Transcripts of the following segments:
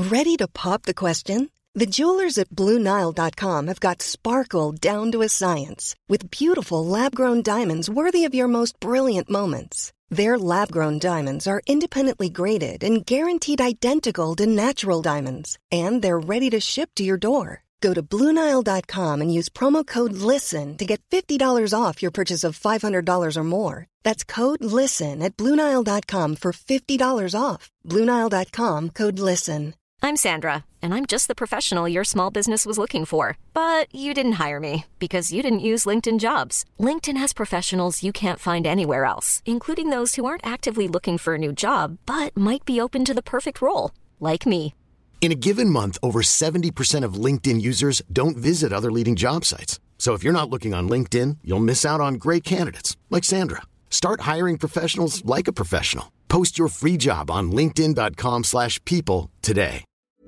Ready to pop the question? The jewelers at BlueNile.com have got sparkle down to a science with beautiful lab-grown diamonds worthy of your most brilliant moments. Their lab-grown diamonds are independently graded and guaranteed identical to natural diamonds, and they're ready to ship to your door. Go to BlueNile.com and use promo code LISTEN to get $50 off your purchase of $500 or more. That's code LISTEN at BlueNile.com for $50 off. BlueNile.com, code LISTEN. I'm Sandra, and I'm just the professional your small business was looking for. But you didn't hire me because you didn't use LinkedIn Jobs. LinkedIn has professionals you can't find anywhere else, including those who aren't actively looking for a new job, but might be open to the perfect role, like me. In a given month, over 70% of LinkedIn users don't visit other leading job sites. So if you're not looking on LinkedIn, you'll miss out on great candidates like Sandra. Start hiring professionals like a professional. Post your free job on linkedin.com/people today.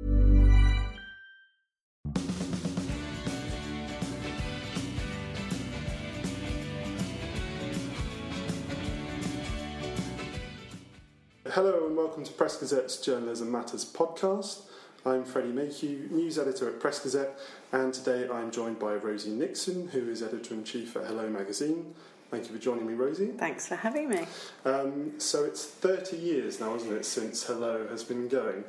Hello and welcome to Press Gazette's Journalism Matters podcast. I'm Freddie Mayhew, news editor at Press Gazette, and today I'm joined by Rosie Nixon, who is editor-in-chief at Hello Magazine. Thank you for joining me, Rosie. Thanks for having me. So it's 30 years now, isn't it, since Hello has been going.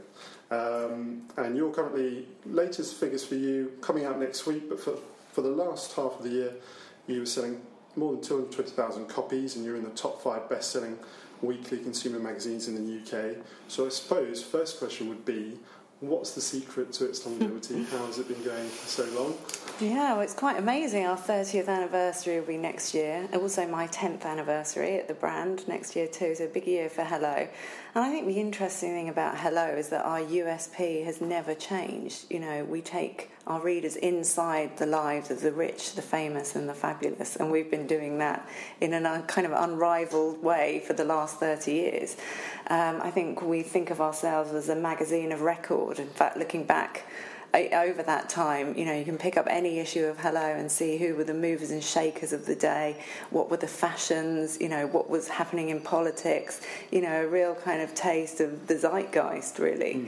And you're currently, latest figures for you, coming out next week, but for the last half of the year, you were selling more than 220,000 copies, and you're in the top 5 best-selling weekly consumer magazines in the UK. So I suppose first question would be, what's the secret to its longevity? How has it been going for so long? Yeah, well, it's quite amazing. Our 30th anniversary will be next year. Also my 10th anniversary at the brand next year too, so a big year for Hello. And I think the interesting thing about Hello is that our USP has never changed. You know, we take our readers inside the lives of the rich, the famous and the fabulous, and we've been doing that in a kind of unrivaled way for the last 30 years. I think we think of ourselves as a magazine of record. In fact, looking back over that time, you know, you can pick up any issue of Hello and see who were the movers and shakers of the day, what were the fashions, you know, what was happening in politics, you know, a real kind of taste of the zeitgeist, really.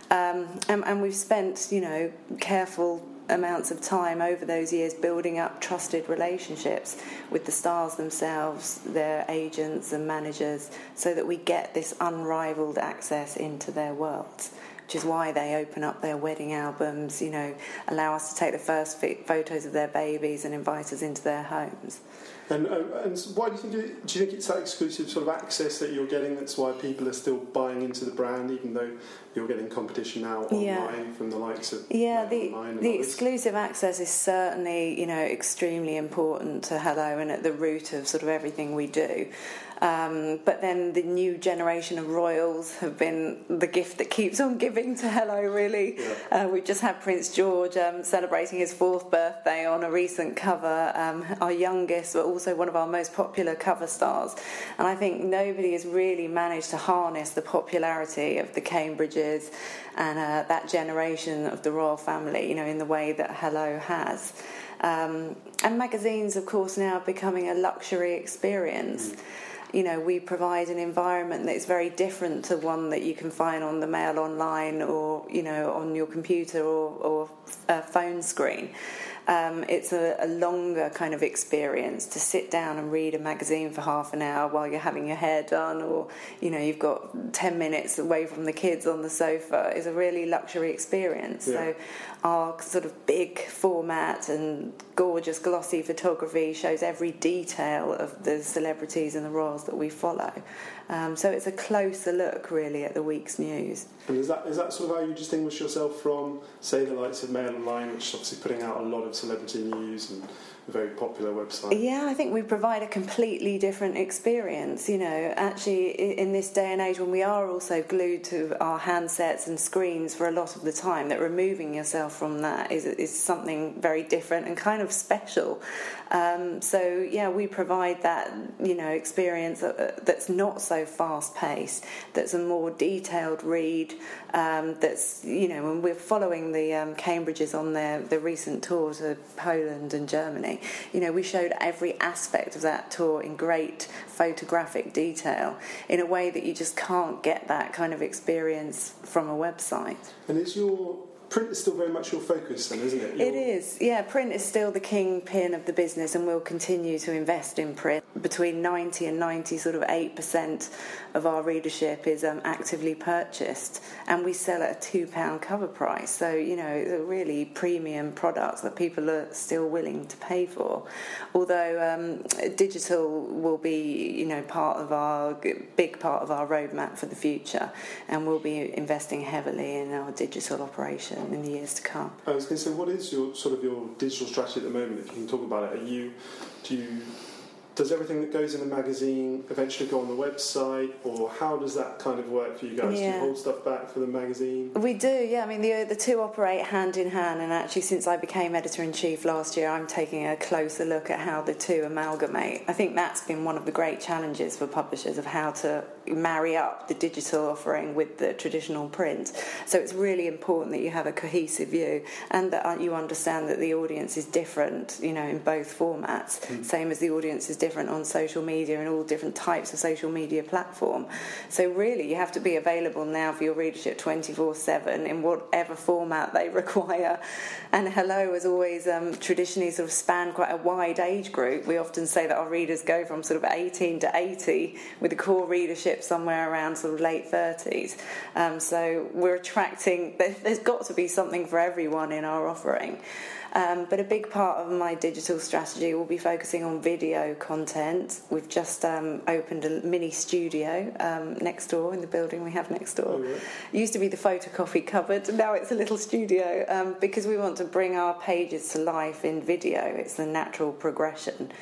And we've spent, you know, careful amounts of time over those years building up trusted relationships with the stars themselves, their agents and managers, so that we get this unrivaled access into their worlds, which is why they open up their wedding albums, you know, allow us to take the first photos of their babies and invite us into their homes. And why do you think it's that exclusive sort of access that you're getting that's why people are still buying into the brand, even though you're getting competition now online from the likes of the exclusive access is certainly, you know, extremely important to Hello and at the root of sort of everything we do. But then the new generation of royals have been the gift that keeps on giving to Hello, really. Yeah. We've just had Prince George celebrating his 4th birthday on a recent cover, our youngest, but also one of our most popular cover stars. And I think nobody has really managed to harness the popularity of the Cambridges and that generation of the royal family, you know, in the way that Hello has. And magazines, of course, now are becoming a luxury experience. You know, we provide an environment that is very different to one that you can find on the Mail Online or, you know, on your computer or a phone screen. It's a longer kind of experience to sit down and read a magazine for half an hour while you're having your hair done, or, you know, you've got 10 minutes away from the kids on the sofa. Is a really luxury experience. Yeah. So our sort of big format and gorgeous glossy photography shows every detail of the celebrities and the royals that we follow. So it's a closer look, really, at the week's news. And is that sort of how you distinguish yourself from, say, the likes of Mail Online, which is obviously putting out a lot of celebrity news and a very popular website? Yeah, I think we provide a completely different experience. You know, actually, in this day and age when we are also glued to our handsets and screens for a lot of the time, that removing yourself from that is something very different and kind of special. So, yeah, we provide that, you know, experience that's not so fast-paced, that's a more detailed read, that's, you know, when we're following the Cambridges on their recent tours to Poland and Germany. You know, we showed every aspect of that tour in great photographic detail in a way that you just can't get that kind of experience from a website. And is your print is still very much your focus then, isn't it? It is, yeah. Print is still the kingpin of the business, and we'll continue to invest in print. Between 90 and 98% of our readership is actively purchased, and we sell at a £2 cover price. So, you know, it's a really premium product that people are still willing to pay for. Although digital will be, you know, big part of our roadmap for the future, and we'll be investing heavily in our digital operation in the years to come. I was going to say, what is your digital strategy at the moment, if you can talk about it? Does everything that goes in the magazine eventually go on the website, or how does that kind of work for you guys? Yeah. Do you hold stuff back for the magazine? We do, yeah. I mean, the two operate hand in hand, and actually since I became editor-in-chief last year, I'm taking a closer look at how the two amalgamate. I think that's been one of the great challenges for publishers, of how to marry up the digital offering with the traditional print. So it's really important that you have a cohesive view, and that you understand that the audience is different, you know, in both formats. Same as the audience is different on social media and all different types of social media platform. So really you have to be available now for your readership 24/7 in whatever format they require. And Hello has always traditionally sort of spanned quite a wide age group. We often say that our readers go from sort of 18 to 80, with a core readership somewhere around sort of late 30s. So we're attracting, there's got to be something for everyone in our offering. But a big part of my digital strategy will be focusing on video content. We've just opened a mini studio next door, in the building we have next door. Oh, yeah. It used to be the photocopy cupboard, now it's a little studio, because we want to bring our pages to life in video. It's the natural progression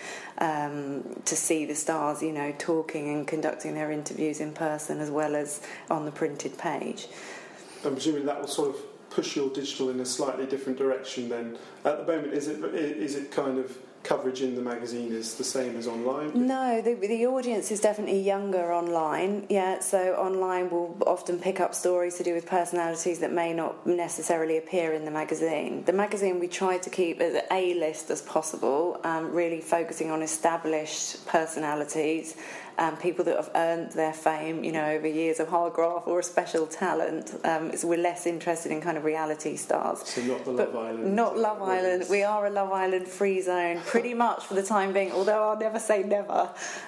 to see the stars, you know, talking and conducting their interviews in person as well as on the printed page. I'm presuming that will sort of push your digital in a slightly different direction then. At the moment, is it kind of coverage in the magazine is the same as online? No, the audience is definitely younger online, yeah, so online will often pick up stories to do with personalities that may not necessarily appear in the magazine. The magazine we try to keep as A-list as possible, really focusing on established personalities, people that have earned their fame, you know, over years of hard graft or a special talent. So we're less interested in kind of reality stars. So not the Love Island? Not Love Island. We are a Love Island free zone, pretty much for the time being, although I'll never say never.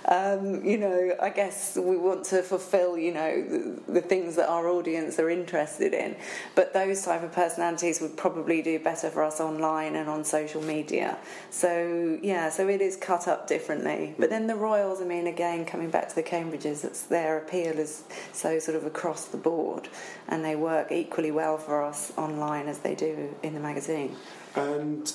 You know, I guess we want to fulfil, you know, the things that our audience are interested in. But those type of personalities would probably do better for us online and on social media. So, yeah, so it is cut up differently. But then the Royals, I mean, again, coming back to the Cambridges, that's their appeal is so sort of across the board, and they work equally well for us online as they do in the magazine. And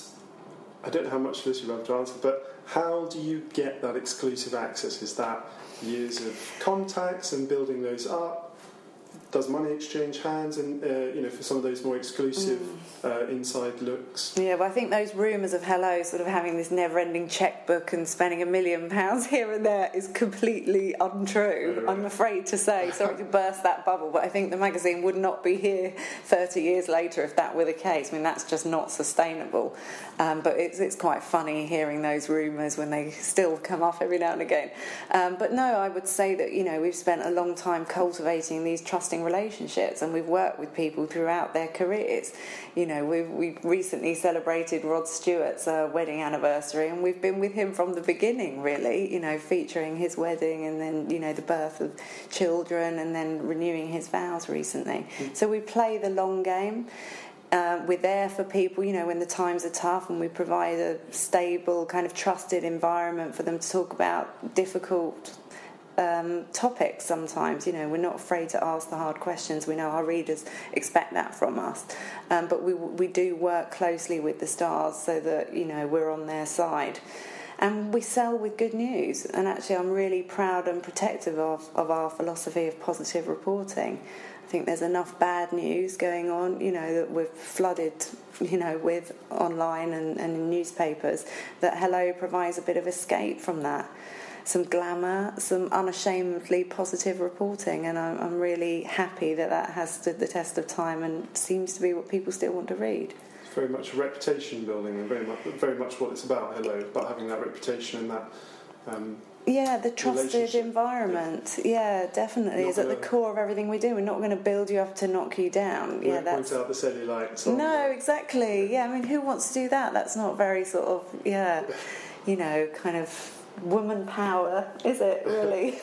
I don't know how much of this you have to answer, but how do you get that exclusive access? Is that years of contacts and building those up? Does money exchange hands, and you know, for some of those more exclusive inside looks? Yeah, well, I think those rumours of Hello sort of having this never-ending chequebook and spending £1 million here and there is completely untrue. Right. I'm afraid to say, sorry to burst that bubble, but I think the magazine would not be here 30 years later if that were the case. I mean, that's just not sustainable. But it's quite funny hearing those rumours when they still come up every now and again. But no, I would say that, you know, we've spent a long time cultivating these trusting relationships, and we've worked with people throughout their careers. You know, we recently celebrated Rod Stewart's wedding anniversary, and we've been with him from the beginning, really, you know, featuring his wedding and then, you know, the birth of children and then renewing his vows recently. So we play the long game. We're there for people, you know, when the times are tough, and we provide a stable, kind of trusted environment for them to talk about difficult topics sometimes. You know, we're not afraid to ask the hard questions. We know our readers expect that from us. But we do work closely with the stars so that, you know, we're on their side. And we sell with good news. And actually I'm really proud and protective of our philosophy of positive reporting. I think there's enough bad news going on, you know, that we're flooded, you know, with online and in newspapers, that Hello provides a bit of escape from that. Some glamour, some unashamedly positive reporting, and I'm really happy that has stood the test of time and seems to be what people still want to read. very much reputation building, and very much what it's about. Hello, about having that reputation and that. The trusted environment. Yeah, definitely is at the core of everything we do. We're not going to build you up to knock you down. Yeah, that's point out the cellulites. No, exactly. Yeah, I mean, who wants to do that? That's not very sort of kind of woman power, is it? Really?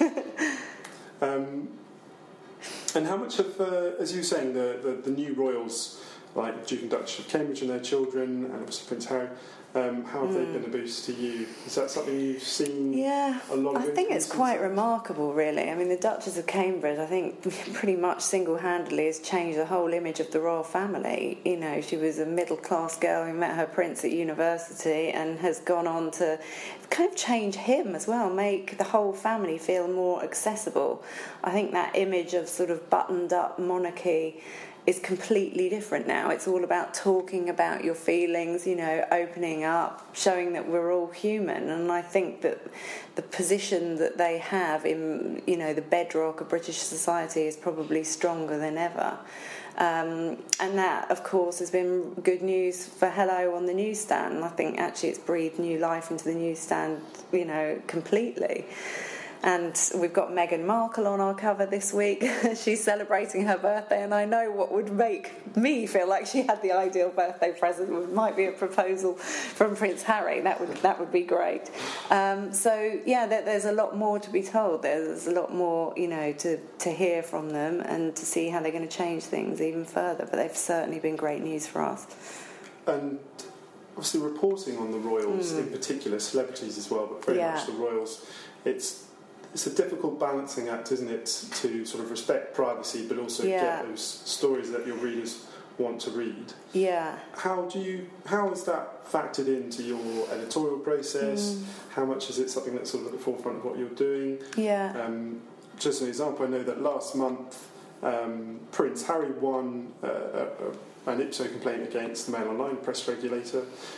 And how much of, as you were saying, the new royals, like Duke and Duchess of Cambridge and their children, and obviously Prince Harry, how have they been a boost to you? Is that something you've seen a lot of? I think it's quite remarkable, really. I mean, the Duchess of Cambridge, I think, pretty much single-handedly has changed the whole image of the royal family. You know, she was a middle-class girl who met her prince at university and has gone on to kind of change him as well, make the whole family feel more accessible. I think that image of sort of buttoned-up monarchy is completely different now. It's all about talking about your feelings, opening up, showing that we're all human. And I think that the position that they have in, the bedrock of British society is probably stronger than ever. And that, of course, has been good news for Hello on the newsstand. And I think actually it's breathed new life into the newsstand, completely. And we've got Meghan Markle on our cover this week. She's celebrating her birthday, and I know what would make me feel like she had the ideal birthday present. It might be a proposal from Prince Harry. That would be great. There's a lot more to be told. There's a lot more, to hear from them and to see how they're going to change things even further. But they've certainly been great news for us. And obviously reporting on the royals in particular, celebrities as well, but very much the royals, it's a difficult balancing act, isn't it, to sort of respect privacy but also get those stories that your readers want to read. Yeah. How is that factored into your editorial process? How much is it something that's sort of at the forefront of what you're doing? Yeah. Just an example, I know that last month Prince Harry won an IPSO complaint against the Mail Online press regulator,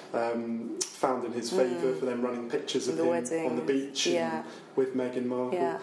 found in his favour for them running pictures of him on the beach with Meghan Markle.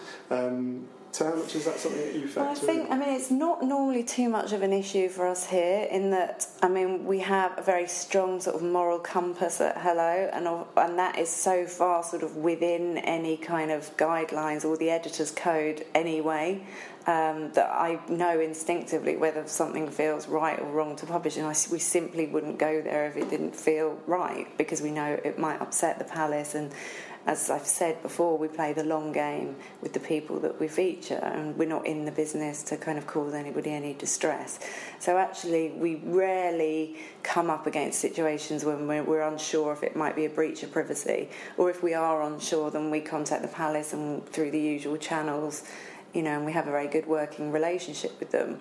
So how much is that something that you factor in? It's not normally too much of an issue for us here in that, we have a very strong sort of moral compass at Hello, and that is so far sort of within any kind of guidelines or the editor's code anyway, that I know instinctively whether something feels right or wrong to publish, and we simply wouldn't go there if it didn't feel right, because we know it might upset the palace. And as I've said before, we play the long game with the people that we feature, and we're not in the business to kind of cause anybody any distress. So actually, we rarely come up against situations when we're unsure if it might be a breach of privacy, or if we are unsure, then we contact the palace and through the usual channels, and we have a very good working relationship with them.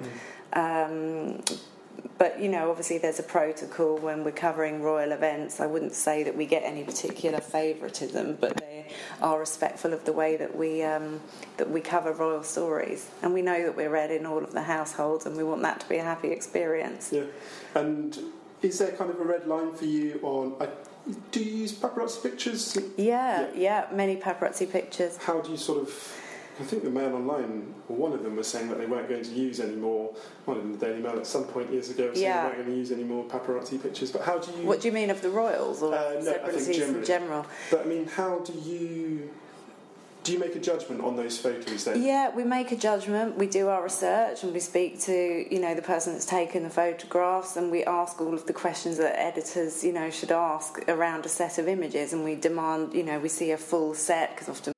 But, obviously there's a protocol when we're covering royal events. I wouldn't say that we get any particular favouritism, but they are respectful of the way that we cover royal stories. And we know that we're read in all of the households, and we want that to be a happy experience. Yeah. And is there kind of a red line for you on... do you use paparazzi pictures? Yeah, many paparazzi pictures. How do you sort of... I think the Mail Online, or one of them, was saying that they weren't going to use any more, one in the Daily Mail at some point years ago, saying they weren't going to use any more paparazzi pictures. But how do you... What do you mean, of the royals, or celebrities in general? But how do you make a judgment on those photos then? Yeah, we make a judgment. We do our research, and we speak to, the person that's taken the photographs, and we ask all of the questions that editors, should ask around a set of images, and we demand, we see a full set, because often...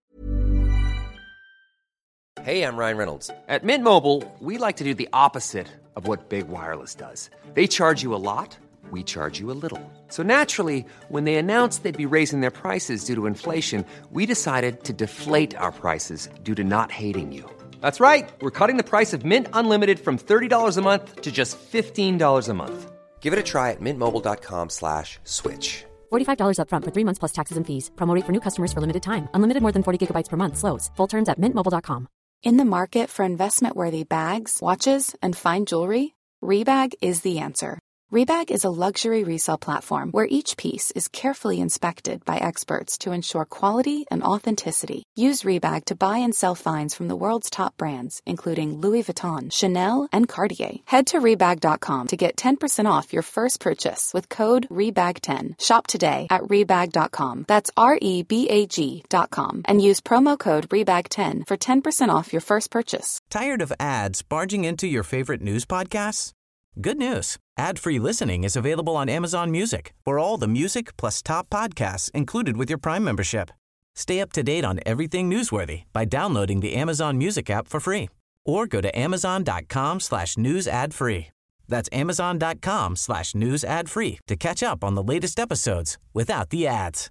Hey, I'm Ryan Reynolds. At Mint Mobile, we like to do the opposite of what Big Wireless does. They charge you a lot, we charge you a little. So naturally, when they announced they'd be raising their prices due to inflation, we decided to deflate our prices due to not hating you. That's right. We're cutting the price of Mint Unlimited from $30 a month to just $15 a month. Give it a try at mintmobile.com/switch. $45 up front for 3 months plus taxes and fees. Promo rate for new customers for limited time. Unlimited more than 40 gigabytes per month slows. Full terms at mintmobile.com. In the market for investment-worthy bags, watches, and fine jewelry, Rebag is the answer. Rebag is a luxury resale platform where each piece is carefully inspected by experts to ensure quality and authenticity. Use Rebag to buy and sell finds from the world's top brands, including Louis Vuitton, Chanel, and Cartier. Head to Rebag.com to get 10% off your first purchase with code REBAG10. Shop today at Rebag.com. That's REBAG.com. And use promo code REBAG10 for 10% off your first purchase. Tired of ads barging into your favorite news podcasts? Good news. Ad-free listening is available on Amazon Music for all the music plus top podcasts included with your Prime membership. Stay up to date on everything newsworthy by downloading the Amazon Music app for free or go to amazon.com/news ad free. That's amazon.com/news ad free to catch up on the latest episodes without the ads.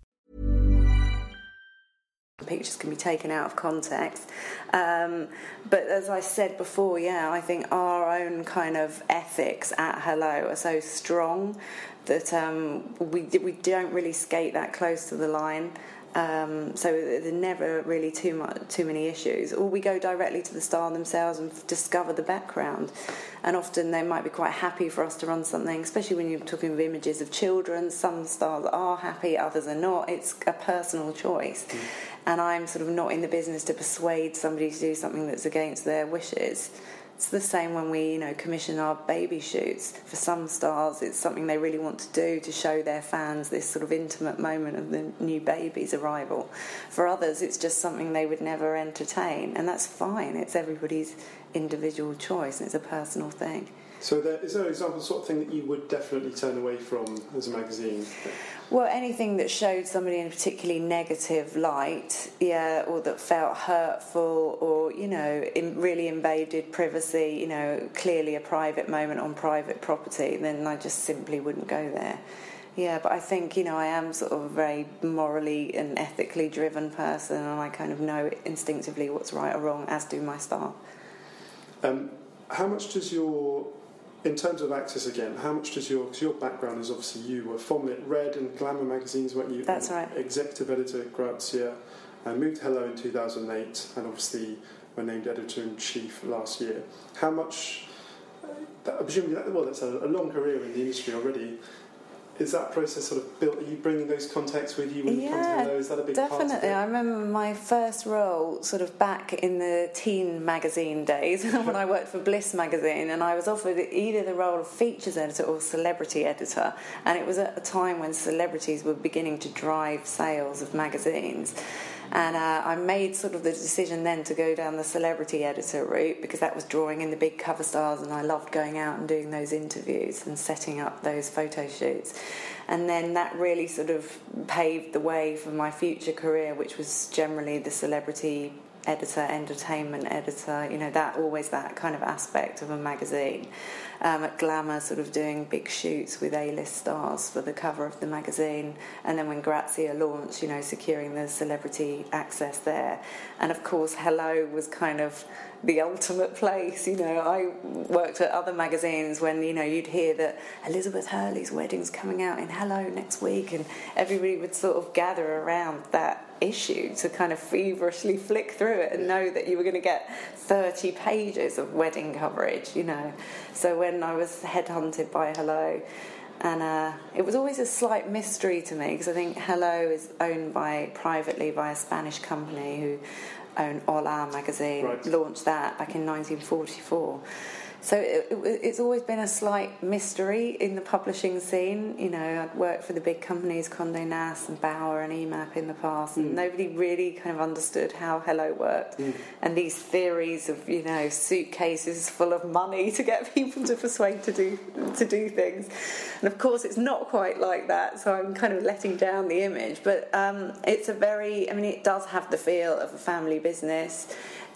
Pictures can be taken out of context, but as I said before, I think our own kind of ethics at Hello are so strong that we don't really skate that close to the line. So there are never really too many issues, or we go directly to the star themselves and discover the background. And often they might be quite happy for us to run something, especially when you're talking of images of children. Some stars are happy, others are not. It's a personal choice. And I'm sort of not in the business to persuade somebody to do something that's against their wishes. It's the same when we, commission our baby shoots. For some stars, it's something they really want to do to show their fans this sort of intimate moment of the new baby's arrival. For others, it's just something they would never entertain, and that's fine. It's everybody's individual choice, and it's a personal thing. So is there an example, sort of thing that you would definitely turn away from as a magazine? Well, anything that showed somebody in a particularly negative light, or that felt hurtful, or, really invaded privacy, clearly a private moment on private property, then I just simply wouldn't go there. Yeah, but I think, I am sort of a very morally and ethically driven person, and I kind of know instinctively what's right or wrong, as do my staff. How much does in terms of access again, how much does because your background is obviously you were formerly at Red and Glamour magazines, weren't you? That's right. Executive editor at Grazia, moved to Hello in 2008, and obviously were named editor-in-chief last year. How much, presumably, that's a long career in the industry already. Is that process sort of built? Are you bringing those contacts with you when you come to Hello? Is that a big part of it? Definitely. I remember my first role sort of back in the teen magazine days when I worked for Bliss magazine, and I was offered either the role of features editor or celebrity editor, and it was at a time when celebrities were beginning to drive sales of magazines. And I made sort of the decision then to go down the celebrity editor route, because that was drawing in the big cover stars, and I loved going out and doing those interviews and setting up those photo shoots. And then that really sort of paved the way for my future career, which was generally the celebrity editor, entertainment editor, that kind of aspect of a magazine. At Glamour, sort of doing big shoots with A-list stars for the cover of the magazine, and then when Grazia launched, securing the celebrity access there. And of course Hello was kind of the ultimate place. I worked at other magazines when you'd hear that Elizabeth Hurley's wedding's coming out in Hello next week, and everybody would sort of gather around that issue to kind of feverishly flick through it and know that you were going to get 30 pages of wedding coverage. So when I was headhunted by Hello, and it was always a slight mystery to me, because I think Hello is owned privately by a Spanish company who own Hola magazine, right. Launched that back in 1944. So it's always been a slight mystery in the publishing scene. I'd worked for the big companies, Condé Nast and Bauer and EMAP in the past, and nobody really kind of understood how Hello worked. And these theories of, suitcases full of money to get people to persuade to do things. And of course, it's not quite like that, so I'm kind of letting down the image. But it's it does have the feel of a family business.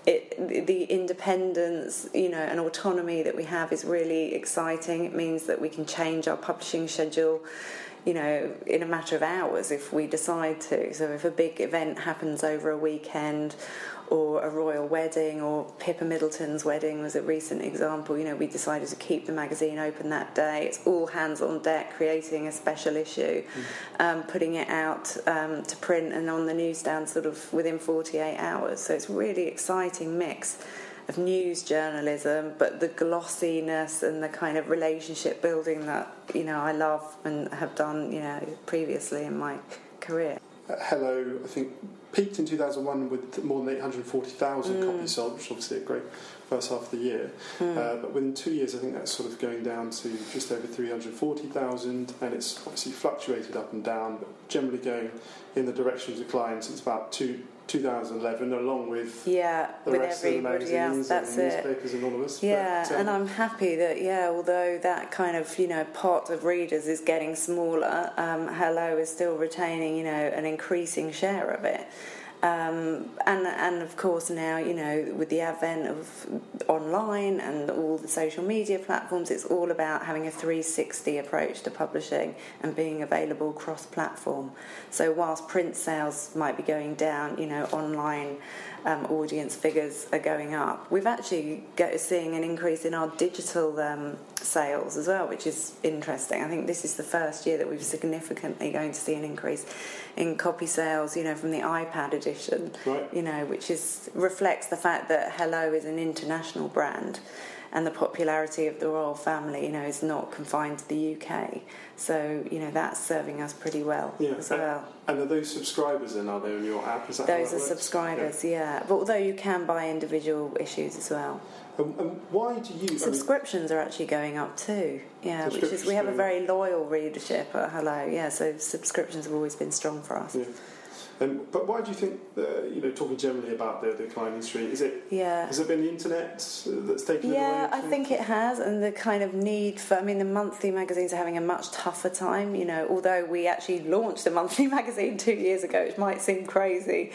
The independence, and autonomy that we have is really exciting. It means that we can change our publishing schedule, in a matter of hours if we decide to. So if a big event happens over a weekend, or a royal wedding, or Pippa Middleton's wedding was a recent example, we decided to keep the magazine open that day. It's all hands on deck, creating a special issue, putting it out to print and on the newsstand sort of within 48 hours. So it's a really exciting mix. of news journalism, but the glossiness and the kind of relationship building that, you know, I love and have done, you know, previously in my career. Hello, I think, peaked in 2001 with more than 840,000 copies sold, which is obviously a great first half of the year. But within 2 years, I think that's sort of going down to just over 340,000, and it's obviously fluctuated up and down, but generally going in the direction of decline since about 2011, along with the rest of the magazines and newspapers and all of us. Yeah, and I'm happy that, although that kind of, you know, pot of readers is getting smaller, Hello is still retaining, you know, an increasing share of it. And of course now, you know, with the advent of online and all the social media platforms, it's all about having a 360 approach to publishing and being available cross-platform. So whilst print sales might be going down, you know, online audience figures are going up. We've actually seeing an increase in our digital sales as well, which is interesting. I think this is the first year that we've significantly going to see an increase in copy sales, you know, from the iPad edition, you know, which reflects the fact that Hello is an international brand, and the popularity of the royal family, you know, is not confined to the UK. So, you know, that's serving us pretty well as well. And are those subscribers then, are they on your app? Is that those are subscribers, But although you can buy individual issues as well. And why do you... Subscriptions are actually going up too, which is, we have a very loyal readership at Hello, so subscriptions have always been strong for us. But why do you think, you know, talking generally about the declining street, has it been the internet that's taken it away? Yeah, I think it has, and the kind of need for, I mean, the monthly magazines are having a much tougher time, you know, although we actually launched a monthly magazine 2 years ago, which might seem crazy,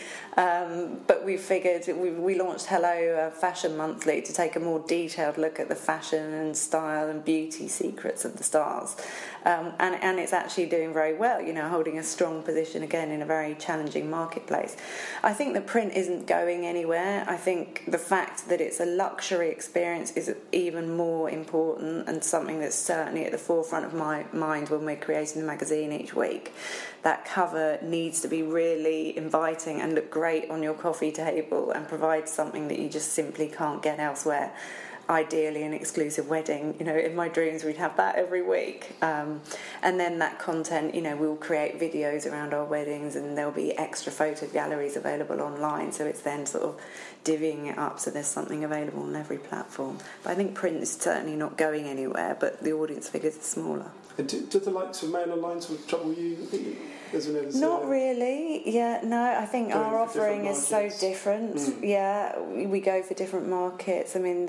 but we figured, we launched Hello Fashion Monthly to take a more detailed look at the fashion and style and beauty secrets of the stars. And it's actually doing very well, you know, holding a strong position again in a very challenging marketplace. I think the print isn't going anywhere. I think the fact that it's a luxury experience is even more important, and something that's certainly at the forefront of my mind when we're creating the magazine each week. That cover needs to be really inviting and look great on your coffee table and provide something that you just simply can't get elsewhere. Ideally an exclusive wedding, you know, in my dreams we'd have that every week, and then that content, you know, we'll create videos around our weddings, and there'll be extra photo galleries available online, so it's then sort of divvying it up so there's something available on every platform. But I think print is certainly not going anywhere, but the audience figures are smaller. And do the likes of Mail Online sort of trouble you? Not really. I think our offering is so different. We go for different markets. I mean,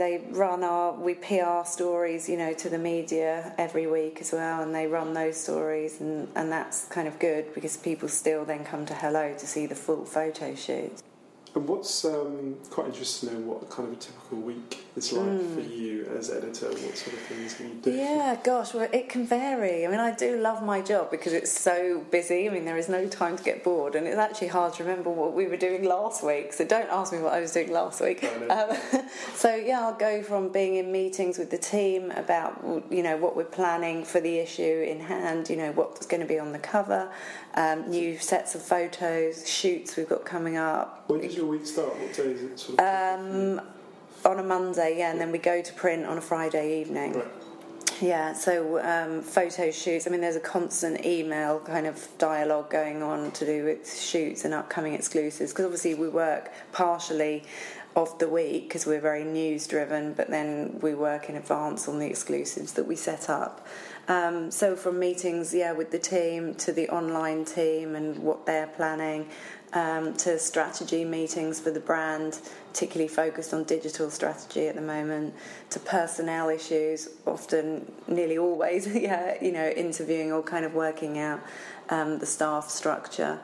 we PR stories, you know, to the media every week as well, and they run those stories, and that's kind of good because people still then come to Hello to see the full photo shoot. And what's quite interesting to know what kind of a typical week is like for you as editor. What sort of things do you do? Yeah, gosh, well, it can vary. I mean, I do love my job because it's so busy. I mean, there is no time to get bored, and it's actually hard to remember what we were doing last week. So don't ask me what I was doing last week. I'll go from being in meetings with the team about, you know, what we're planning for the issue in hand. You know, what's going to be on the cover, new sets of photos, shoots we've got coming up. When does your week start? What day is it? Sort of on a Monday, and then we go to print on a Friday evening. Right. Yeah, so photo shoots. I mean, there's a constant email kind of dialogue going on to do with shoots and upcoming exclusives, because obviously we work partially of the week because we're very news driven, but then we work in advance on the exclusives that we set up. So from meetings, with the team, to the online team and what they're planning, to strategy meetings for the brand, particularly focused on digital strategy at the moment, to personnel issues, often, nearly always, interviewing or kind of working out the staff structure.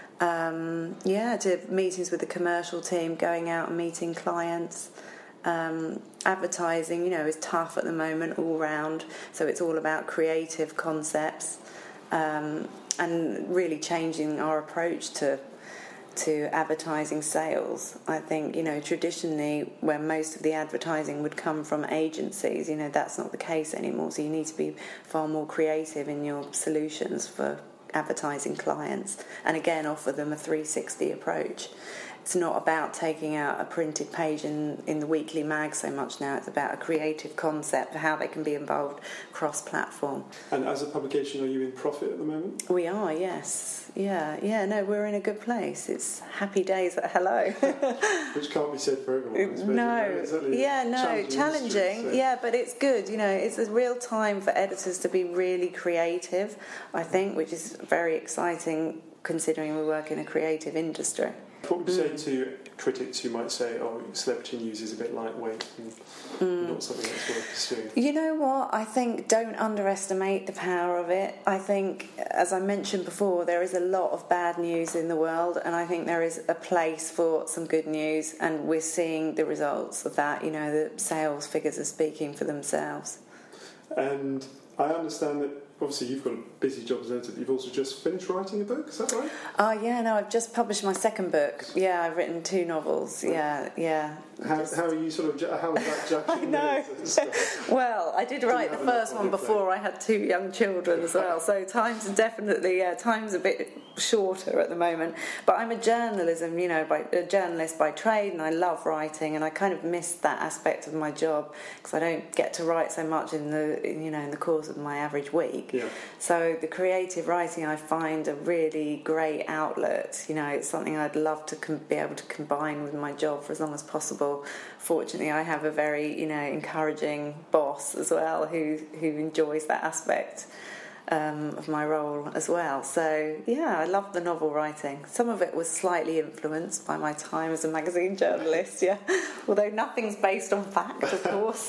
To meetings with the commercial team, going out and meeting clients. Advertising, is tough at the moment all round, so it's all about creative concepts and really changing our approach to advertising sales. I think, traditionally where most of the advertising would come from agencies, that's not the case anymore, so you need to be far more creative in your solutions for advertising clients, and again offer them a 360 approach. it's not about taking out a printed page in the weekly mag so much now. It's about a creative concept for how they can be involved cross-platform. And as a publication, are you in profit at the moment? We are, yes. Yeah, no, we're in a good place. It's happy days at Hello. Which can't be said for everyone. Challenging. Yeah, but it's good. It's a real time for editors to be really creative, I think, which is very exciting considering we work in a creative industry. What would you say to critics who might say, celebrity news is a bit lightweight and not something that's worth pursuing? You know what? I think don't underestimate the power of it. I think, as I mentioned before, there is a lot of bad news in the world, and I think there is a place for some good news, and we're seeing the results of that. The sales figures are speaking for themselves. And I understand that obviously you've got a busy job as an editor, but you've also just finished writing a book, is that right? I've just published my second book. Yeah, I've written 2 novels. Yeah. How are you how is that judging? I know. Well, I did write the first one before I had 2 young children as well, so time's a bit shorter at the moment. But I'm a journalist by trade, and I love writing, and I kind of missed that aspect of my job because I don't get to write so much in the course of my average week. Yeah. So the creative writing I find a really great outlet. It's something I'd love to be able to combine with my job for as long as possible. Fortunately, I have a very encouraging boss as well who enjoys that aspect of my role as well. So I love the novel writing. Some of it was slightly influenced by my time as a magazine journalist, although nothing's based on fact, of course.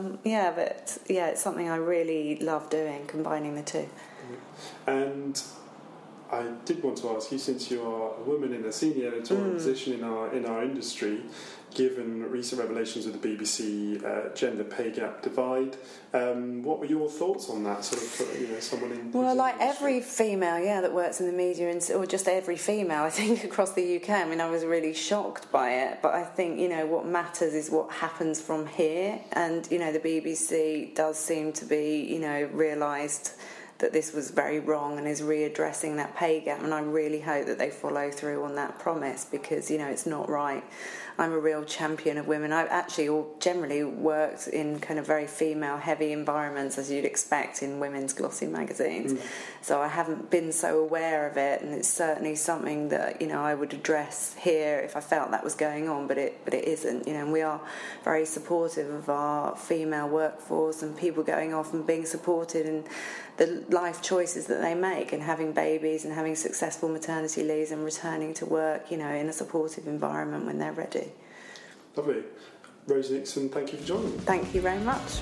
It's something I really love doing, combining the two. And I did want to ask you, since you are a woman in a senior editorial position in our industry, given recent revelations of the BBC gender pay gap divide, what were your thoughts on that? Someone in... Well, like every female, that works in the media, or just every female, I think, across the UK. I was really shocked by it, but I think, what matters is what happens from here, and, the BBC does seem to be, realised that this was very wrong and is readdressing that pay gap, and I really hope that they follow through on that promise because, it's not right. I'm a real champion of women. I've actually generally worked in kind of very female-heavy environments, as you'd expect in women's glossy magazines. So I haven't been so aware of it, and it's certainly something that, I would address here if I felt that was going on, but it isn't, and we are very supportive of our female workforce and people going off and being supported in the life choices that they make and having babies and having successful maternity leaves and returning to work, in a supportive environment when they're ready. Lovely. Rose Nixon, thank you for joining me. Thank you very much.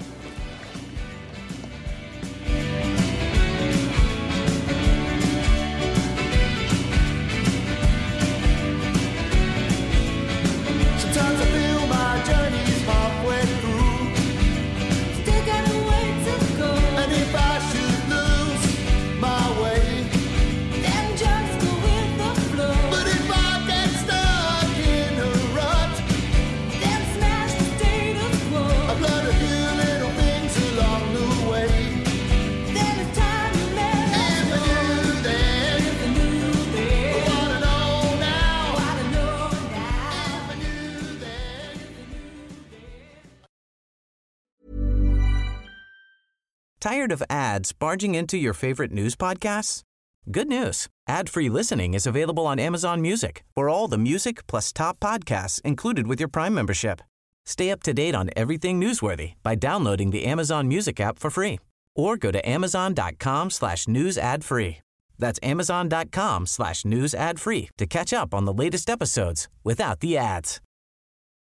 Sometimes I feel my journey's halfway through. Still got a way to go. And if I should lose my way, then just go with the flow. But if I get stuck in a rut, then smash the status quo. I've learned a few little things along the way. Then it's time to let it go. If I knew then, I wanna know now. If I knew then. Tired of ads barging into your favorite news podcasts? Good news. Ad-free listening is available on Amazon Music for all the music plus top podcasts included with your Prime membership. Stay up to date on everything newsworthy by downloading the Amazon Music app for free or go to amazon.com/news ad free. That's amazon.com/news ad free to catch up on the latest episodes without the ads.